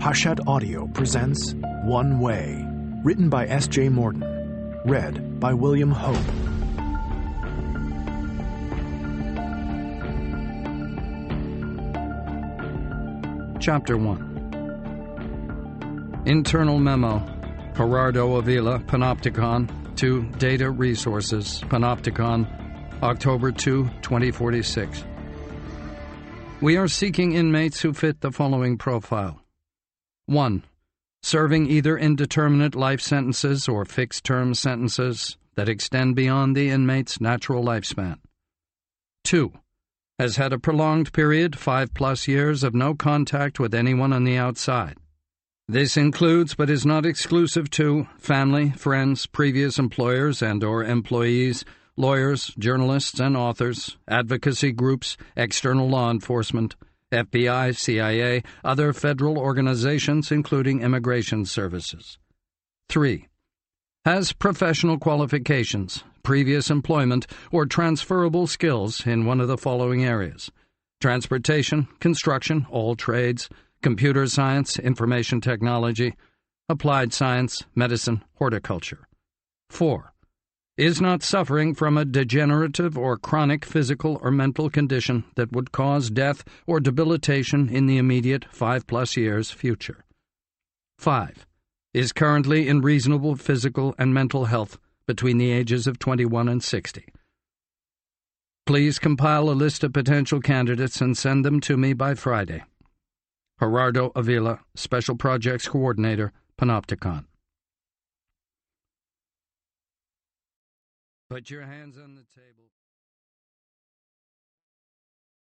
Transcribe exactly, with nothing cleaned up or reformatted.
Hachette Audio presents One Way, written by S J Morton, read by William Hope. Chapter one. Internal Memo. Gerardo Avila, Panopticon, to Data Resources, Panopticon, October second, twenty forty-six. We are seeking inmates who fit the following profile. one. Serving either indeterminate life sentences or fixed-term sentences that extend beyond the inmate's natural lifespan. two. Has had a prolonged period, five-plus years, of no contact with anyone on the outside. This includes, but is not exclusive to, family, friends, previous employers and or employees, lawyers, journalists and authors, advocacy groups, external law enforcement, F B I, C I A, other federal organizations, including immigration services. three. Has professional qualifications, previous employment, or transferable skills in one of the following areas: transportation, construction, all trades, computer science, information technology, applied science, medicine, horticulture. four. Is not suffering from a degenerative or chronic physical or mental condition that would cause death or debilitation in the immediate five-plus years future. five. Is currently in reasonable physical and mental health between the ages of twenty-one and sixty. Please compile a list of potential candidates and send them to me by Friday. Gerardo Avila, Special Projects Coordinator, Panopticon. Put your hands on the table.